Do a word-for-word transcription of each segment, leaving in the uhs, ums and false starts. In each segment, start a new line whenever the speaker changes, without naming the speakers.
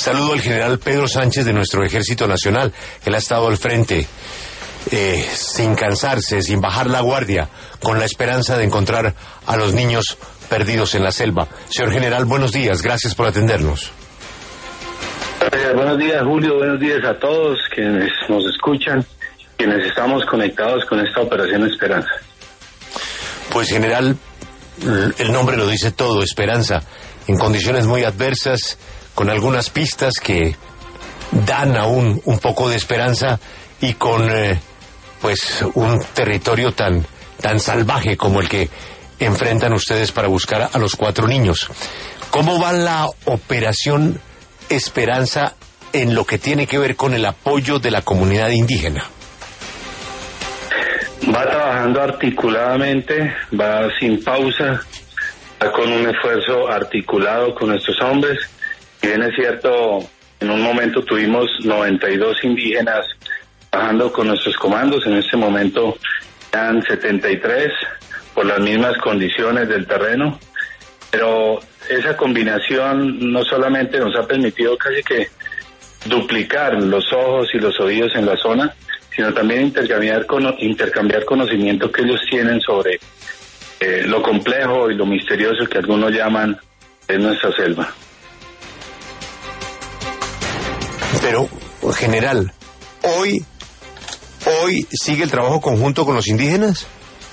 Saludo al general Pedro Sánchez de nuestro Ejército Nacional. Él ha estado al frente, eh, sin cansarse, sin bajar la guardia, con la esperanza de encontrar a los niños perdidos en la selva. Señor general, buenos días, gracias por atendernos.
Eh, buenos días, Julio, buenos días a todos quienes nos escuchan, quienes estamos conectados con esta Operación Esperanza.
Pues general, el nombre lo dice todo, Esperanza, en condiciones muy adversas, con algunas pistas que dan aún un poco de esperanza y con eh, pues un territorio tan, tan salvaje como el que enfrentan ustedes para buscar a los cuatro niños. ¿Cómo va la Operación Esperanza en lo que tiene que ver con el apoyo de la comunidad indígena?
Va trabajando articuladamente, va sin pausa, va con un esfuerzo articulado con nuestros hombres. Si bien es cierto, en un momento tuvimos noventa y dos indígenas trabajando con nuestros comandos, en este momento eran setenta y tres por las mismas condiciones del terreno, pero esa combinación no solamente nos ha permitido casi que duplicar los ojos y los oídos en la zona, sino también intercambiar, cono- intercambiar conocimiento que ellos tienen sobre eh, lo complejo y lo misterioso que algunos llaman en nuestra selva.
Pero, general, hoy, hoy sigue el trabajo conjunto con los indígenas.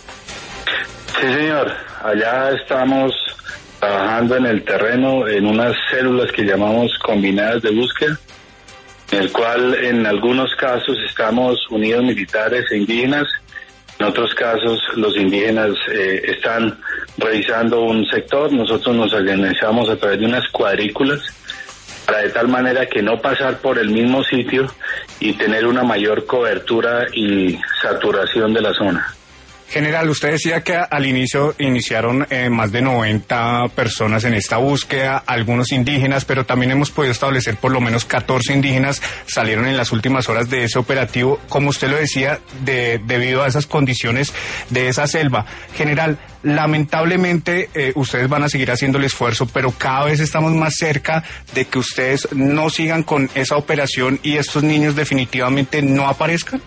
Sí, señor. Allá estamos trabajando en el terreno en unas células que llamamos combinadas de búsqueda, en el cual en algunos casos estamos unidos militares e indígenas, en otros casos los indígenas eh, están revisando un sector, nosotros nos organizamos a través de unas cuadrículas para de tal manera que no pasar por el mismo sitio y tener una mayor cobertura y saturación de la zona.
General, usted decía que al inicio iniciaron eh, más de noventa personas en esta búsqueda, algunos indígenas, pero también hemos podido establecer por lo menos catorce indígenas salieron en las últimas horas de ese operativo, como usted lo decía, de, debido a esas condiciones de esa selva. General, lamentablemente eh, ustedes van a seguir haciendo el esfuerzo, pero cada vez estamos más cerca de que ustedes no sigan con esa operación y estos niños definitivamente no aparezcan.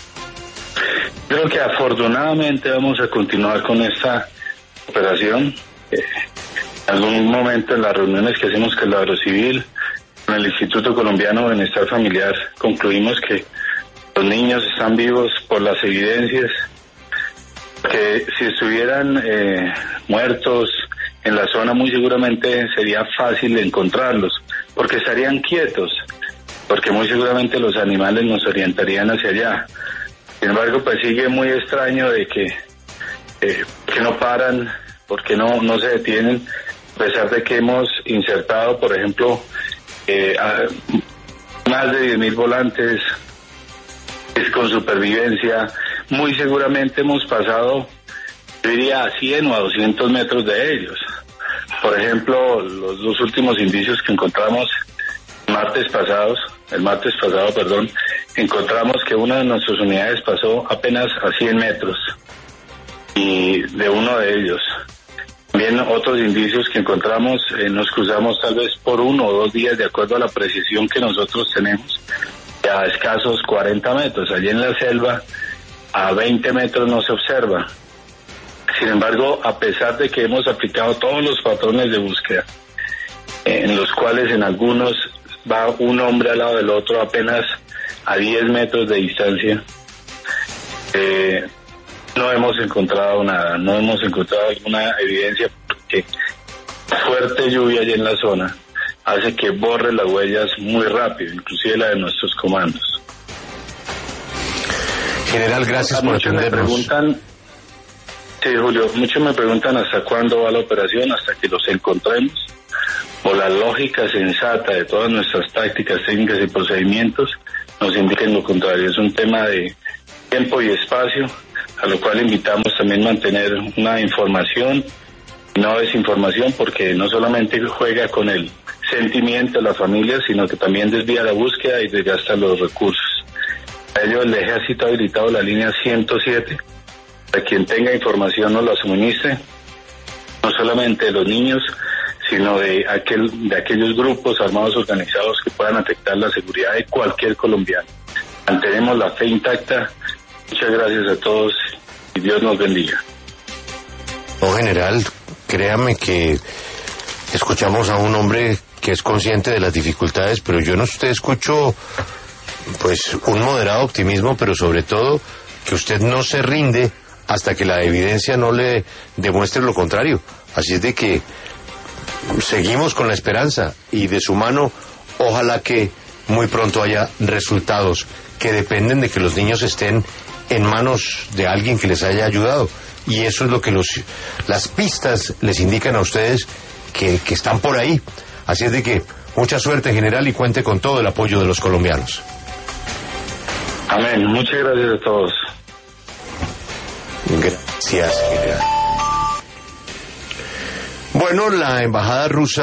Creo que afortunadamente vamos a continuar con esta operación. Eh, en algún momento en las reuniones que hacemos con la Agrocivil, con el Instituto Colombiano de Bienestar Familiar, concluimos que los niños están vivos por las evidencias, que si estuvieran eh, muertos en la zona muy seguramente sería fácil encontrarlos, porque estarían quietos, porque muy seguramente los animales nos orientarían hacia allá. Sin embargo, pues sigue muy extraño de que, eh, que no paran, porque no, no se detienen, a pesar de que hemos insertado, por ejemplo, eh, a más de diez mil volantes es con supervivencia. Muy seguramente hemos pasado, yo diría, a cien o a doscientos metros de ellos. Por ejemplo, los dos últimos indicios que encontramos martes pasados, el martes pasado, perdón, encontramos que una de nuestras unidades pasó apenas a cien metros y de uno de ellos. También otros indicios que encontramos, eh, nos cruzamos tal vez por uno o dos días de acuerdo a la precisión que nosotros tenemos, a escasos cuarenta metros. Allí en la selva a veinte metros no se observa. Sin embargo, a pesar de que hemos aplicado todos los patrones de búsqueda, eh, en los cuales en algunos va un hombre al lado del otro apenas a diez metros de distancia, eh, no hemos encontrado nada, no hemos encontrado alguna evidencia, porque fuerte lluvia allí en la zona hace que borre las huellas muy rápido, inclusive la de nuestros comandos.
General, gracias por
muchos me preguntan, sí, Julio, muchos me preguntan hasta cuándo va la operación, hasta que los encontremos, o la lógica sensata de todas nuestras tácticas, técnicas y procedimientos nos indiquen lo contrario. Es un tema de tiempo y espacio, a lo cual invitamos también mantener una información y no desinformación, porque no solamente juega con el sentimiento de la familia, sino que también desvía la búsqueda y desgasta los recursos. A ello el Ejército ha habilitado la línea ciento siete, para quien tenga información nos la suministre, no solamente de los niños, sino de aquel de aquellos grupos armados organizados que puedan afectar la seguridad de cualquier colombiano. Mantenemos la fe intacta. Muchas gracias a todos y Dios nos bendiga.
No, general, créame que escuchamos a un hombre que es consciente de las dificultades, pero yo en usted escucho pues un moderado optimismo, pero sobre todo que usted no se rinde hasta que la evidencia no le demuestre lo contrario. Así es de que seguimos con la esperanza y de su mano ojalá que muy pronto haya resultados que dependen de que los niños estén en manos de alguien que les haya ayudado. Y eso es lo que los, las pistas les indican a ustedes que, que están por ahí. Así es de que mucha suerte, general, y cuente con todo el apoyo de los colombianos.
Amén. Muchas gracias a todos.
Gracias, general. Bueno, la embajada rusa